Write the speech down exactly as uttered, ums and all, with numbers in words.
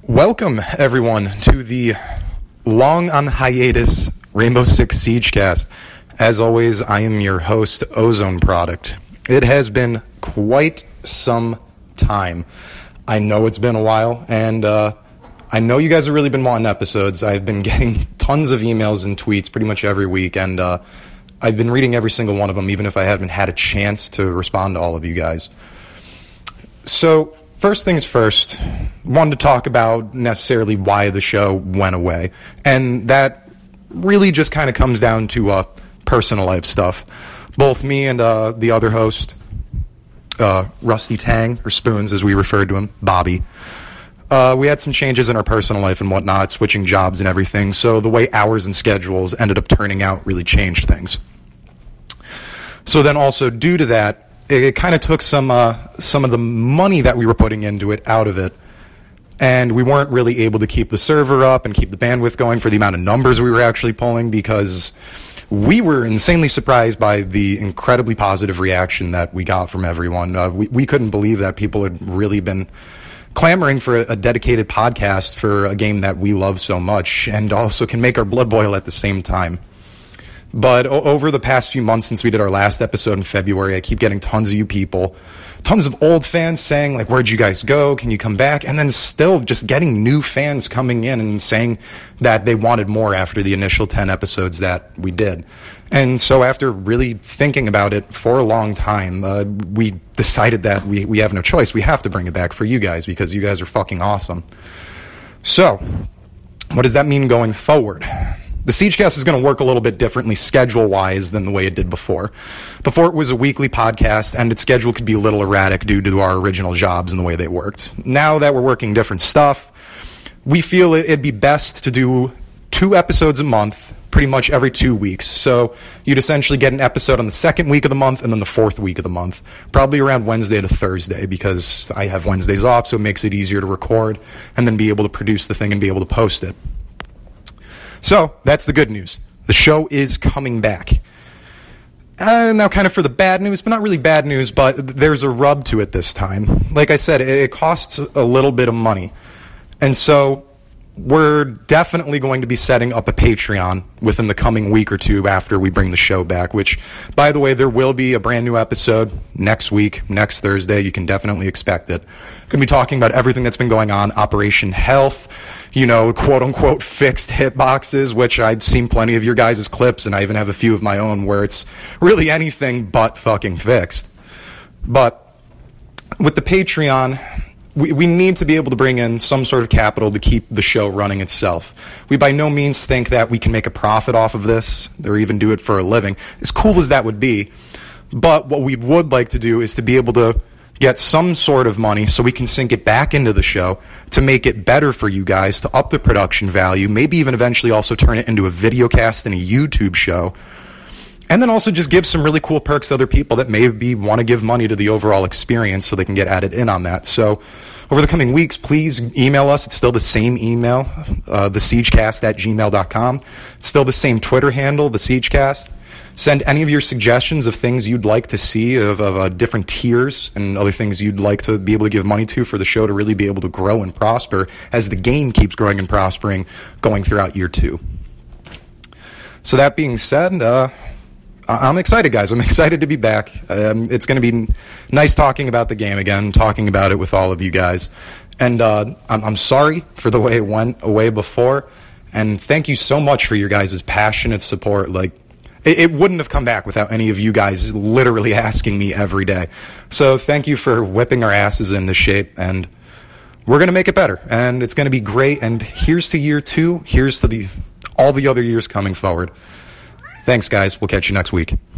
Welcome, everyone, to the long on hiatus Rainbow Six Siegecast. As always, I am your host, Ozone Product. It has been quite some time. I know it's been a while, and uh, I know you guys have really been wanting episodes. I've been getting tons of emails and tweets pretty much every week, and uh, I've been reading every single one of them, even if I haven't had a chance to respond to all of you guys. So, first things first, wanted to talk about necessarily why the show went away. And that really just kind of comes down to uh, personal life stuff. Both me and uh, the other host, uh, Rusty Tang, or Spoons as we referred to him, Bobby, uh, we had some changes in our personal life and whatnot, switching jobs and everything. So the way hours and schedules ended up turning out really changed things. So then also due to that, it kind of took some uh, some of the money that we were putting into it out of it, and we weren't really able to keep the server up and keep the bandwidth going for the amount of numbers we were actually pulling, because we were insanely surprised by the incredibly positive reaction that we got from everyone. Uh, we, we couldn't believe that people had really been clamoring for a, a dedicated podcast for a game that we love so much and also can make our blood boil at the same time. But o- over the past few months since we did our last episode in February, I keep getting tons of you people, tons of old fans saying, like, where'd you guys go? Can you come back? And then still just getting new fans coming in and saying that they wanted more after the initial ten episodes that we did. And so after really thinking about it for a long time, uh, we decided that we, we have no choice. We have to bring it back for you guys because you guys are fucking awesome. So, what does that mean going forward? The Siegecast is going to work a little bit differently schedule-wise than the way it did before. Before it was a weekly podcast, and its schedule could be a little erratic due to our original jobs and the way they worked. Now that we're working different stuff, we feel it'd be best to do two episodes a month, pretty much every two weeks. So you'd essentially get an episode on the second week of the month and then the fourth week of the month, probably around Wednesday to Thursday, because I have Wednesdays off, so it makes it easier to record and then be able to produce the thing and be able to post it. So, that's the good news. The show is coming back. Uh, now, kind of for the bad news, but not really bad news, but there's a rub to it this time. Like I said, it costs a little bit of money. And so, we're definitely going to be setting up a Patreon within the coming week or two after we bring the show back, which, by the way, there will be a brand new episode next week, next Thursday. You can definitely expect it. Going to be talking about everything that's been going on, Operation Health, you know, quote-unquote fixed hitboxes, which I've seen plenty of your guys' clips, and I even have a few of my own where it's really anything but fucking fixed. But with the Patreon, we, we need to be able to bring in some sort of capital to keep the show running itself. We by no means think that we can make a profit off of this, or even do it for a living, as cool as that would be. But what we would like to do is to be able to get some sort of money so we can sink it back into the show to make it better for you guys, to up the production value, maybe even eventually also turn it into a video cast and a YouTube show, and then also just give some really cool perks to other people that maybe want to give money to the overall experience so they can get added in on that. So over the coming weeks, please email us. It's still the same email, uh, the siegecast at gmail dot com. It's still the same Twitter handle, the Siegecast. Send any of your suggestions of things you'd like to see, of, of uh, different tiers and other things you'd like to be able to give money to for the show to really be able to grow and prosper as the game keeps growing and prospering going throughout year two. So that being said, uh, I'm excited, guys. I'm excited to be back. Um, it's going to be nice talking about the game again, talking about it with all of you guys. And uh, I'm, I'm sorry for the way it went away before. And thank you so much for your guys' passionate support. Like, it wouldn't have come back without any of you guys literally asking me every day. So thank you for whipping our asses into shape, and we're going to make it better, and it's going to be great. And here's to year two. Here's to the all the other years coming forward. Thanks, guys. We'll catch you next week.